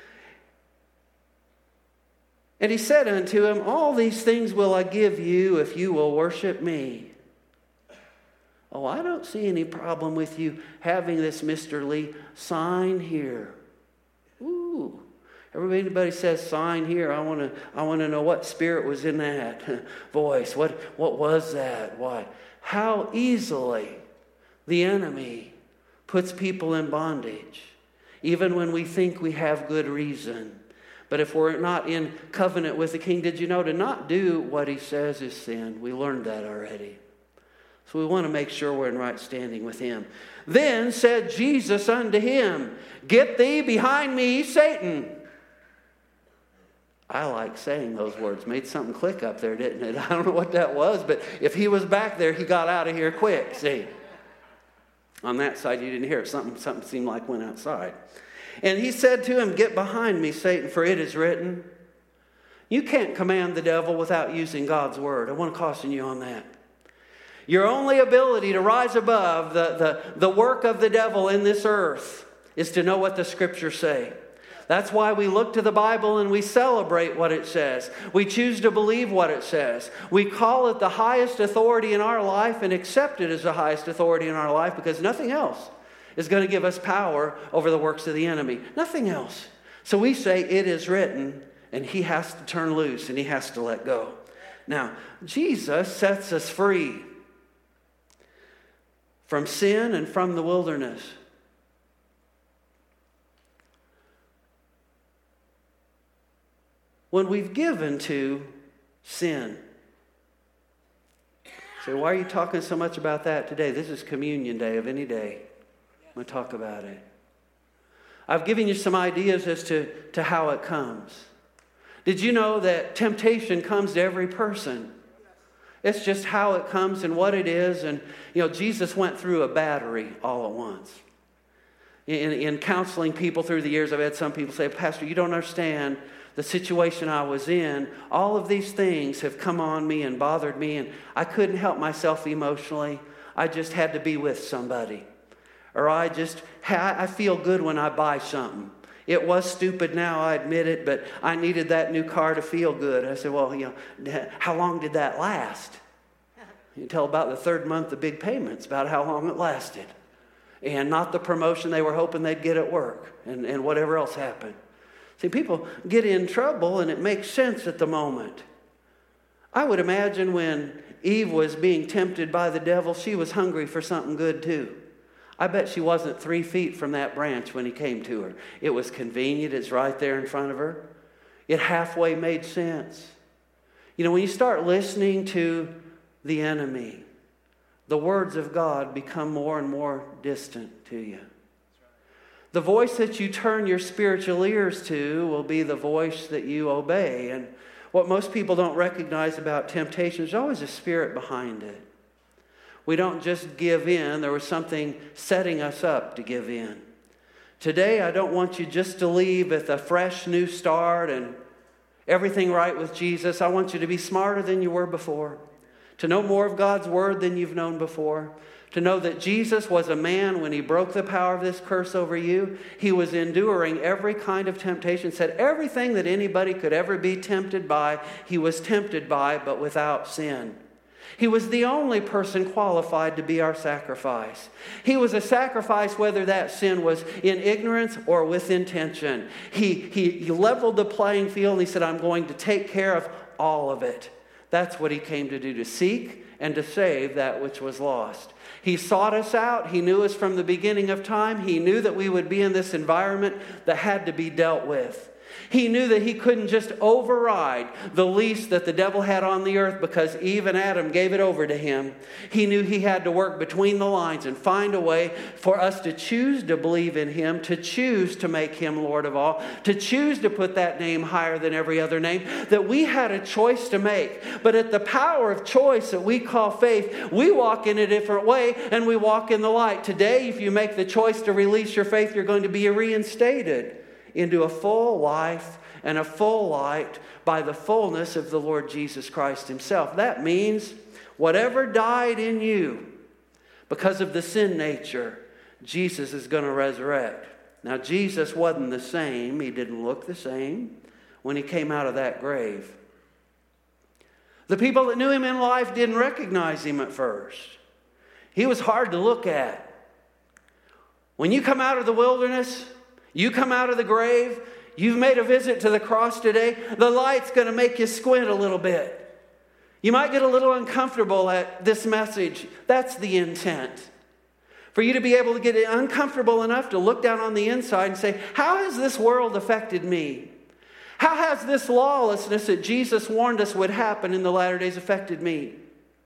and He said unto him, all these things will I give you if you will worship me. Oh, I don't see any problem with you having this, Mr. Lee, sign here. Ooh. Everybody says sign here. I want to know what spirit was in that voice. What was that? Why? How easily the enemy puts people in bondage, even when we think we have good reason. But if we're not in covenant with the King, did you know to not do what He says is sin? We learned that already. So we want to make sure we're in right standing with Him. Then said Jesus unto him, get thee behind me, Satan. I like saying those words. Made something click up there, didn't it? I don't know what that was, but if he was back there, he got out of here quick. See, on that side, you didn't hear it. Something seemed like went outside. And he said to him, get behind me, Satan, for it is written. You can't command the devil without using God's word. I want to caution you on that. Your only ability to rise above the work of the devil in this earth is to know what the Scriptures say. That's why we look to the Bible and we celebrate what it says. We choose to believe what it says. We call it the highest authority in our life and accept it as the highest authority in our life, because nothing else is going to give us power over the works of the enemy. Nothing else. So we say it is written, and He has to turn loose and He has to let go. Now, Jesus sets us free from sin and from the wilderness. When we've given to sin. So why are you talking so much about that today? This is communion day of any day. I'm going to talk about it. I've given you some ideas as to how it comes. Did you know that temptation comes to every person? It's just how it comes and what it is. And, Jesus went through a battery all at once. In counseling people through the years, I've had some people say, Pastor, you don't understand the situation I was in. All of these things have come on me and bothered me, and I couldn't help myself emotionally. I just had to be with somebody. Or I feel good when I buy something. It was stupid now, I admit it, but I needed that new car to feel good. I said, well, how long did that last? Until about the third month, the big payments, about how long it lasted. And not the promotion they were hoping they'd get at work and whatever else happened. See, people get in trouble and it makes sense at the moment. I would imagine when Eve was being tempted by the devil, she was hungry for something good too. I bet she wasn't 3 feet from that branch when he came to her. It was convenient. It's right there in front of her. it halfway made sense. You know, when you start listening to the enemy, the words of God become more and more distant to you. The voice that you turn your spiritual ears to will be the voice that you obey. And what most people don't recognize about temptation, there's always a spirit behind it. We don't just give in. There was something setting us up to give in. Today, I don't want you just to leave with a fresh new start and everything right with Jesus. I want you to be smarter than you were before, to know more of God's Word than you've known before, to know that Jesus was a man when he broke the power of this curse over you. He was enduring every kind of temptation. Said everything that anybody could ever be tempted by, he was tempted by, but without sin. He was the only person qualified to be our sacrifice. He was a sacrifice whether that sin was in ignorance or with intention. He leveled the playing field and he said, I'm going to take care of all of it. That's what he came to do, to seek and to save that which was lost. He sought us out. He knew us from the beginning of time. He knew that we would be in this environment that had to be dealt with. He knew that he couldn't just override the lease that the devil had on the earth because Eve and Adam gave it over to him. He knew he had to work between the lines and find a way for us to choose to believe in him, to choose to make him Lord of all, to choose to put that name higher than every other name, that we had a choice to make. But at the power of choice that we call faith, we walk in a different way and we walk in the light. Today, if you make the choice to release your faith, you're going to be reinstated into a full life and a full light by the fullness of the Lord Jesus Christ himself. That means whatever died in you because of the sin nature, Jesus is going to resurrect. Now, Jesus wasn't the same. He didn't look the same when he came out of that grave. The people that knew him in life didn't recognize him at first. He was hard to look at. When you come out of the wilderness, you come out of the grave, you've made a visit to the cross today, the light's going to make you squint a little bit. You might get a little uncomfortable at this message. That's the intent. For you to be able to get uncomfortable enough to look down on the inside and say, how has this world affected me? How has this lawlessness that Jesus warned us would happen in the latter days affected me?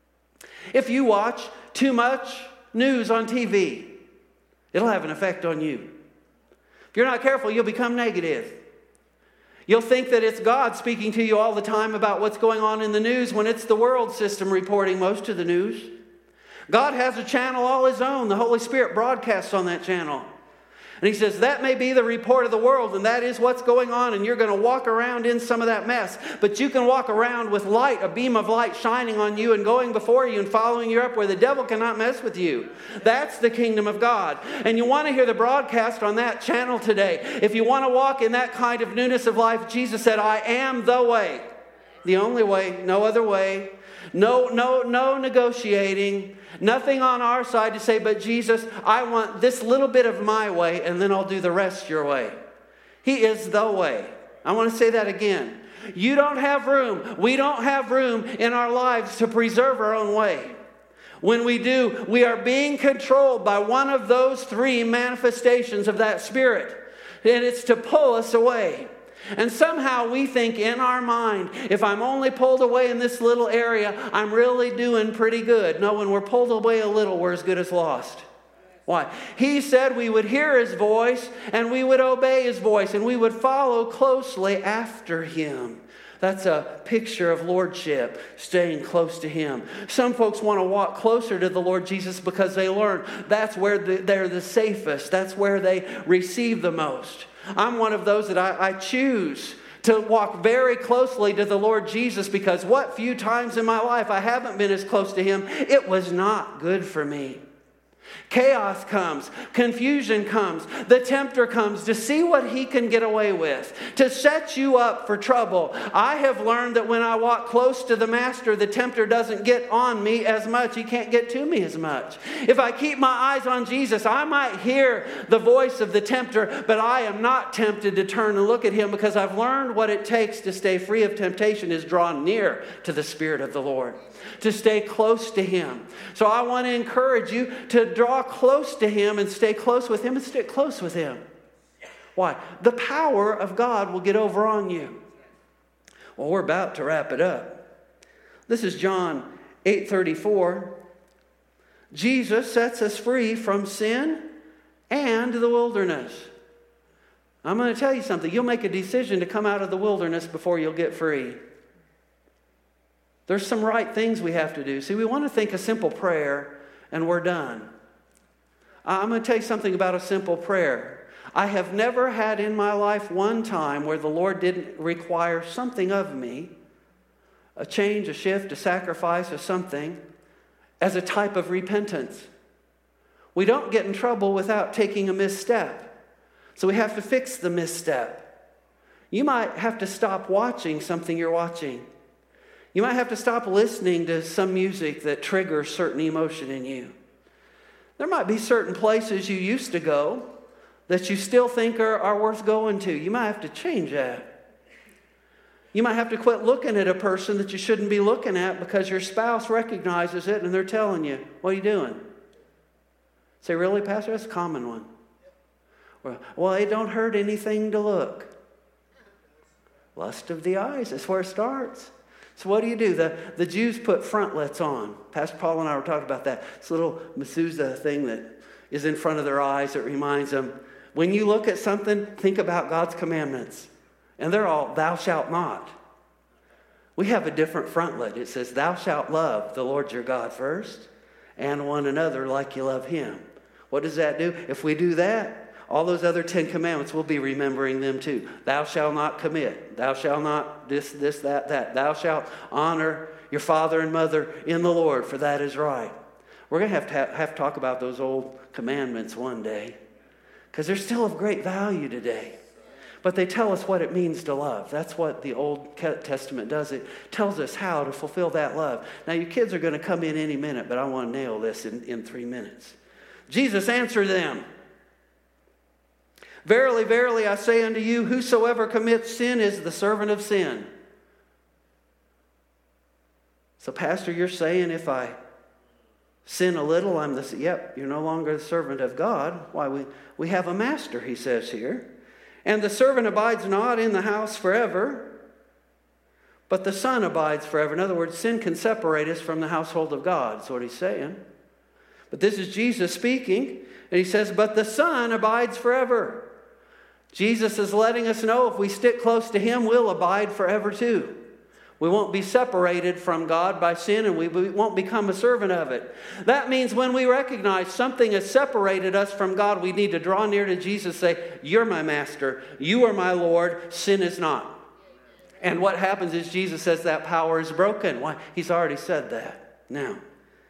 If you watch too much news on TV, it'll have an effect on you. If you're not careful, you'll become negative. You'll think that it's God speaking to you all the time about what's going on in the news when it's the world system reporting most of the news. God has a channel all his own. The Holy Spirit broadcasts on that channel. And he says, that may be the report of the world, and that is what's going on, and you're going to walk around in some of that mess. But you can walk around with light, a beam of light shining on you and going before you and following you up where the devil cannot mess with you. That's the kingdom of God. And you want to hear the broadcast on that channel today. If you want to walk in that kind of newness of life, Jesus said, I am the way. The only way, no other way. No negotiating. Nothing on our side to say, but Jesus, I want this little bit of my way, and then I'll do the rest your way. He is the way. I want to say that again. You don't have room. We don't have room in our lives to preserve our own way. When we do, we are being controlled by one of those three manifestations of that Spirit. And it's to pull us away. And somehow we think in our mind, if I'm only pulled away in this little area, I'm really doing pretty good. No, when we're pulled away a little, we're as good as lost. Why? He said we would hear his voice and we would obey his voice and we would follow closely after him. That's a picture of lordship, staying close to him. Some folks want to walk closer to the Lord Jesus because they learn that's where they're the safest. That's where they receive the most. I'm one of those that I choose to walk very closely to the Lord Jesus because what few times in my life I haven't been as close to him, it was not good for me. Chaos comes, confusion comes, the tempter comes to see what he can get away with, to set you up for trouble. I have learned that when I walk close to the Master, the tempter doesn't get on me as much. He can't get to me as much. If I keep my eyes on Jesus, I might hear the voice of the tempter, but I am not tempted to turn and look at him because I've learned what it takes to stay free of temptation is draw near to the Spirit of the Lord, to stay close to him. So I want to encourage you to draw close to him and stay close with him and stick close with him. Why? The power of God will get over on you. Well, we're about to wrap it up. This is John 8:34. Jesus sets us free from sin and the wilderness. I'm going to tell you something. You'll make a decision to come out of the wilderness before you'll get free. There's some right things we have to do. See, we want to think a simple prayer and we're done. I'm going to tell you something about a simple prayer. I have never had in my life one time where the Lord didn't require something of me, a change, a shift, a sacrifice, or something, as a type of repentance. We don't get in trouble without taking a misstep. So we have to fix the misstep. You might have to stop watching something you're watching. You might have to stop listening to some music that triggers certain emotion in you. There might be certain places you used to go that you still think are worth going to. You might have to change that. You might have to quit looking at a person that you shouldn't be looking at because your spouse recognizes it and they're telling you, what are you doing? Say, really, Pastor? That's a common one. Well, it don't hurt anything to look. Lust of the eyes, that's where it starts. So what do? The Jews put frontlets on. Pastor Paul and I were talking about that. This little mezuzah thing that is in front of their eyes that reminds them, when you look at something, think about God's commandments. And they're all, thou shalt not. We have a different frontlet. It says, thou shalt love the Lord your God first, and one another like you love him. What does that do? If we do that, all those other 10 commandments, we'll be remembering them too. Thou shalt not commit. Thou shalt not this, that. Thou shalt honor your father and mother in the Lord, for that is right. We're going to have to talk about those old commandments one day, because they're still of great value today. But they tell us what it means to love. That's what the Old Testament does. It tells us how to fulfill that love. Now, your kids are going to come in any minute, but I want to nail this in 3 minutes. Jesus answered them. Verily, verily, I say unto you, whosoever commits sin is the servant of sin. So, Pastor, you're saying if I sin a little, you're no longer the servant of God. Why, we have a master, he says here. And the servant abides not in the house forever, but the Son abides forever. In other words, sin can separate us from the household of God. That's what he's saying. But this is Jesus speaking, and he says, but the Son abides forever. Jesus is letting us know if we stick close to him, we'll abide forever too. We won't be separated from God by sin, and we won't become a servant of it. That means when we recognize something has separated us from God, we need to draw near to Jesus and say, you're my master, you are my Lord, sin is not. And what happens is Jesus says that power is broken. Why? He's already said that. Now,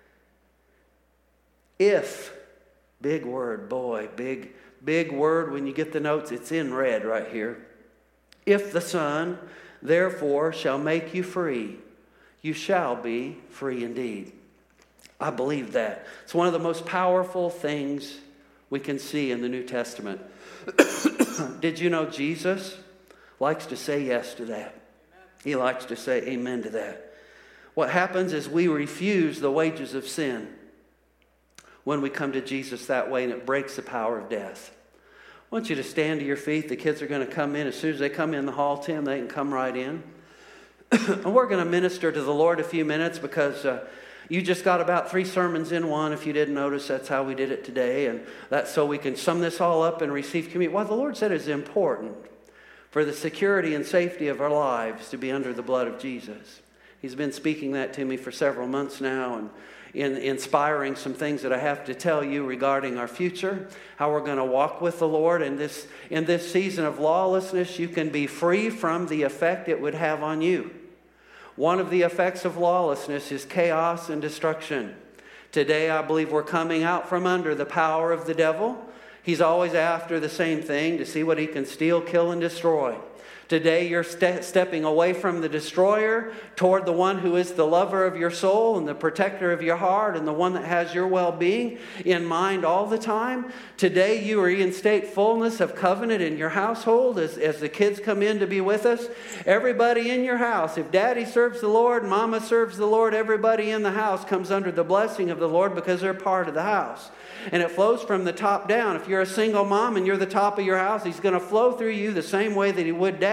if, big word, boy, big word, when you get the notes, it's in red right here. If the Son, therefore, shall make you free, you shall be free indeed. I believe that. It's one of the most powerful things we can see in the New Testament. Did you know Jesus likes to say yes to that? He likes to say amen to that. What happens is we refuse the wages of sin when we come to Jesus that way, and it breaks the power of death. I want you to stand to your feet. The kids are going to come in. As soon as they come in the hall, Tim, they can come right in. And we're going to minister to the Lord a few minutes because you just got about 3 sermons in one. If you didn't notice, that's how we did it today. And that's so we can sum this all up and receive communion. What the Lord said is important for the security and safety of our lives to be under the blood of Jesus. He's been speaking that to me for several months now, and inspiring some things that I have to tell you regarding our future, how we're going to walk with the Lord. In this season of lawlessness, you can be free from the effect it would have on you. One of the effects of lawlessness is chaos and destruction. Today, I believe we're coming out from under the power of the devil. He's always after the same thing, to see what he can steal, kill, and destroy. Today, you're stepping away from the destroyer toward the one who is the lover of your soul and the protector of your heart and the one that has your well-being in mind all the time. Today, you reinstate fullness of covenant in your household as the kids come in to be with us. Everybody in your house, if daddy serves the Lord, mama serves the Lord, everybody in the house comes under the blessing of the Lord because they're part of the house. And it flows from the top down. If you're a single mom and you're the top of your house, he's going to flow through you the same way that he would dad.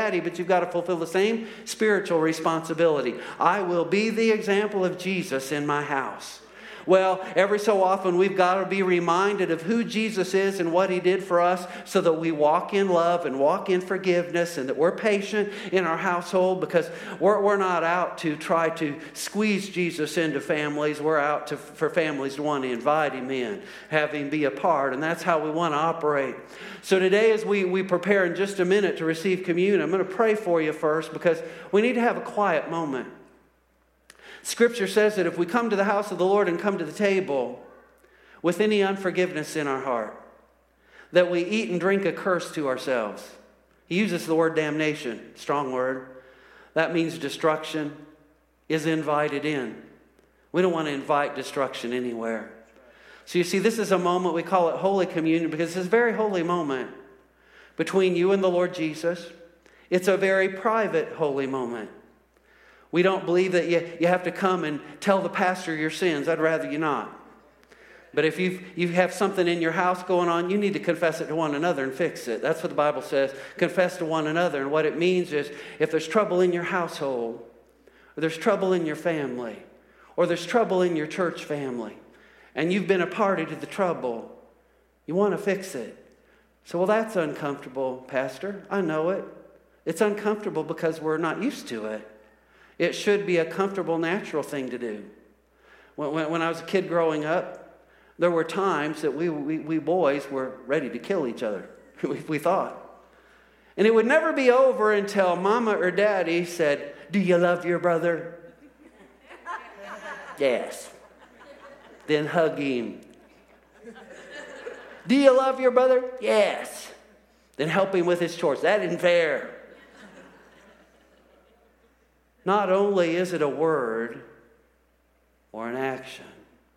daddy, but you've got to fulfill the same spiritual responsibility. I will be the example of Jesus in my house. Well, every so often we've got to be reminded of who Jesus is and what he did for us so that we walk in love and walk in forgiveness and that we're patient in our household, because we're not out to try to squeeze Jesus into families. We're out for families to want to invite him in, have him be a part, and that's how we want to operate. So today, as we prepare in just a minute to receive communion, I'm going to pray for you first, because we need to have a quiet moment. Scripture says that if we come to the house of the Lord and come to the table with any unforgiveness in our heart, that we eat and drink a curse to ourselves. He uses the word damnation, strong word. That means destruction is invited in. We don't want to invite destruction anywhere. So you see, this is a moment, we call it Holy Communion, because it's a very holy moment between you and the Lord Jesus. It's a very private holy moment. We don't believe that you have to come and tell the pastor your sins. I'd rather you not. But if you have something in your house going on, you need to confess it to one another and fix it. That's what the Bible says. Confess to one another. And what it means is, if there's trouble in your household, or there's trouble in your family, or there's trouble in your church family, and you've been a party to the trouble, you want to fix it. So, well, that's uncomfortable, Pastor. I know it. It's uncomfortable because we're not used to it. It should be a comfortable, natural thing to do. When I was a kid growing up, there were times that we boys were ready to kill each other, we thought. And it would never be over until Mama or Daddy said, "Do you love your brother?" "Yes." "Then hug him." "Do you love your brother?" "Yes." "Then help him with his chores." "That isn't fair." Not only is it a word or an action,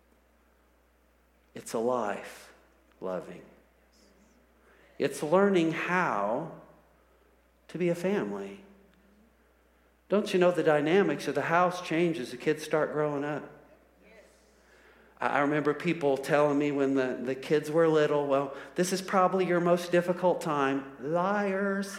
it's a life loving. It's learning how to be a family. Don't you know the dynamics of the house change as the kids start growing up? I remember people telling me when the kids were little, "Well, this is probably your most difficult time." Liars.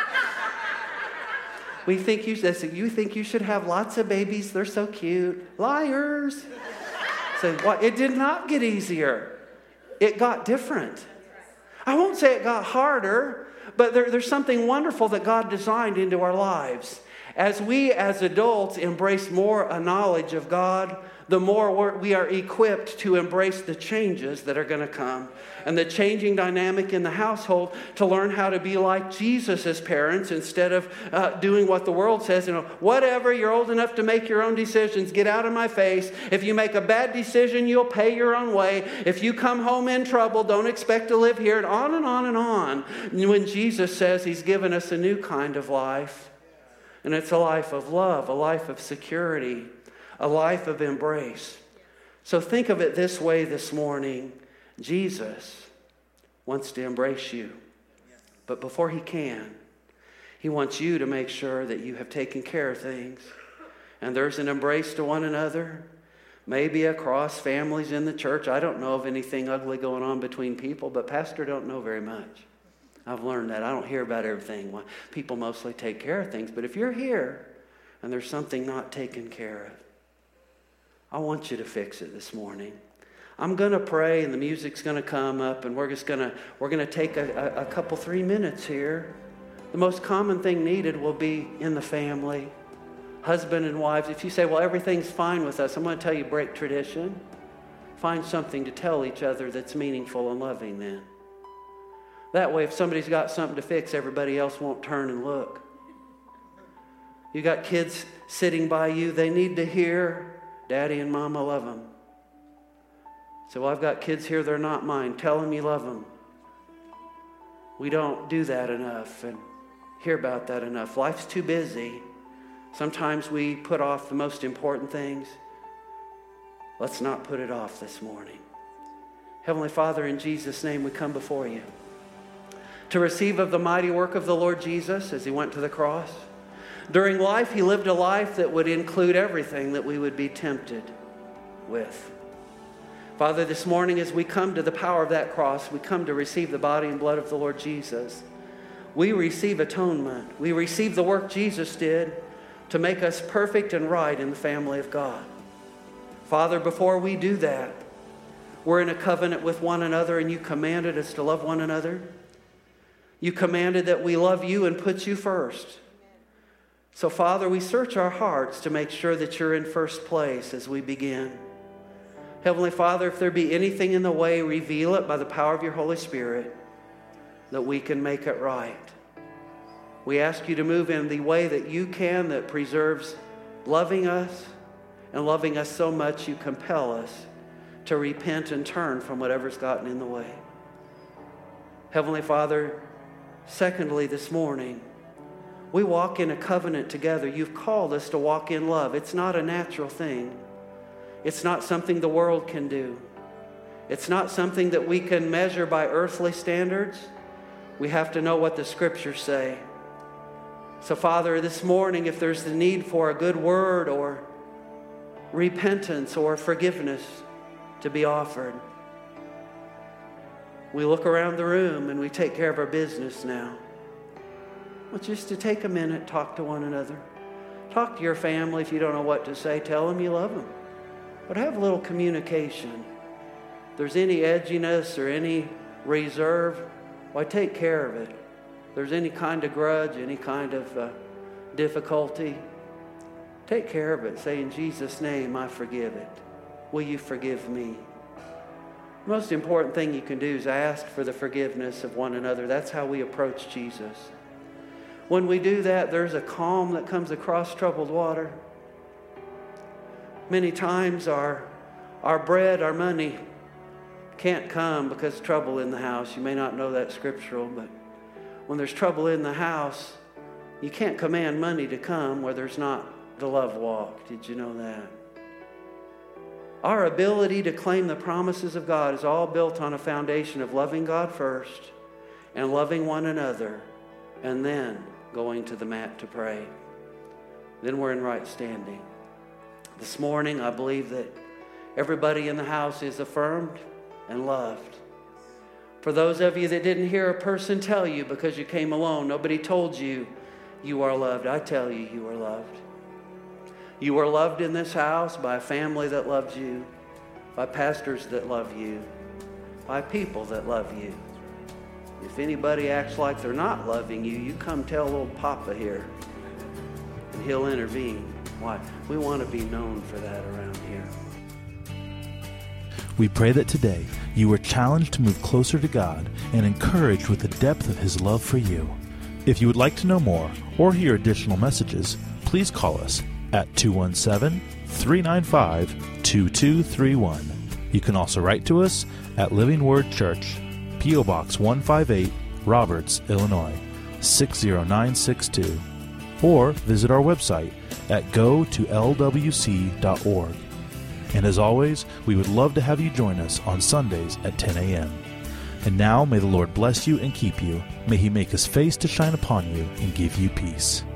You think you should have lots of babies, they're so cute. Liars. So it did not get easier. It got different. I won't say it got harder, but there's something wonderful that God designed into our lives. As we as adults embrace more a knowledge of God, the more we are equipped to embrace the changes that are going to come. And the changing dynamic in the household, to learn how to be like Jesus as parents instead of doing what the world says. Whatever, you're old enough to make your own decisions. Get out of my face. If you make a bad decision, you'll pay your own way. If you come home in trouble, don't expect to live here. And on and on and on. When Jesus says he's given us a new kind of life. And it's a life of love, a life of security, a life of embrace. So think of it this way this morning. Jesus wants to embrace you. But before he can, he wants you to make sure that you have taken care of things. And there's an embrace to one another. Maybe across families in the church. I don't know of anything ugly going on between people, but Pastor don't know very much. I've learned that. I don't hear about everything. People mostly take care of things. But if you're here and there's something not taken care of, I want you to fix it this morning. I'm going to pray, and the music's going to come up, and we're going to take a couple, 3 minutes here. The most common thing needed will be in the family, husband and wives. If you say, "Well, everything's fine with us," I'm going to tell you, break tradition. Find something to tell each other that's meaningful and loving then. That way, if somebody's got something to fix, everybody else won't turn and look. You got kids sitting by you, they need to hear, "Daddy and Mama love them." So, "Well, I've got kids here, they're not mine." Tell them you love them. We don't do that enough and hear about that enough. Life's too busy. Sometimes we put off the most important things. Let's not put it off this morning. Heavenly Father, in Jesus' name we come before you to receive of the mighty work of the Lord Jesus as he went to the cross. During life, he lived a life that would include everything that we would be tempted with. Father, this morning as we come to the power of that cross, we come to receive the body and blood of the Lord Jesus. We receive atonement. We receive the work Jesus did to make us perfect and right in the family of God. Father, before we do that, we're in a covenant with one another, and you commanded us to love one another. You commanded that we love you and put you first. So, Father, we search our hearts to make sure that you're in first place as we begin. Heavenly Father, if there be anything in the way, reveal it by the power of your Holy Spirit, that we can make it right. We ask you to move in the way that you can, that preserves loving us, and loving us so much you compel us to repent and turn from whatever's gotten in the way. Heavenly Father, secondly, this morning, we walk in a covenant together. You've called us to walk in love. It's not a natural thing. It's not something the world can do. It's not something that we can measure by earthly standards. We have to know what the Scriptures say. So, Father, this morning, if there's the need for a good word or repentance or forgiveness to be offered, we look around the room and we take care of our business now. Well, just to take a minute, talk to one another. Talk to your family. If you don't know what to say, tell them you love them. But have a little communication. If there's any edginess or any reserve, why, take care of it. If there's any kind of grudge, any kind of difficulty, take care of it. Say, in Jesus' name, I forgive it. Will you forgive me? The most important thing you can do is ask for the forgiveness of one another. That's how we approach Jesus. When we do that, there's a calm that comes across troubled water. Many times our bread, our money can't come because of trouble in the house. You may not know that scriptural, but when there's trouble in the house, you can't command money to come where there's not the love walk. Did you know that? Our ability to claim the promises of God is all built on a foundation of loving God first and loving one another, and then going to the mat to pray. Then we're in right standing. This morning, I believe that everybody in the house is affirmed and loved. For those of you that didn't hear a person tell you because you came alone, nobody told you you are loved. I tell you, you are loved. You are loved in this house by a family that loves you, by pastors that love you, by people that love you. If anybody acts like they're not loving you, you come tell little Papa here, and he'll intervene. Why? We want to be known for that around here. We pray that today you were challenged to move closer to God and encouraged with the depth of His love for you. If you would like to know more or hear additional messages, please call us at 217-395-2231. You can also write to us at Living Word Church, P.O. Box 158, Roberts, Illinois, 60962, or visit our website at go2lwc.org. And as always, we would love to have you join us on Sundays at 10 a.m. And now may the Lord bless you and keep you. May He make His face to shine upon you and give you peace.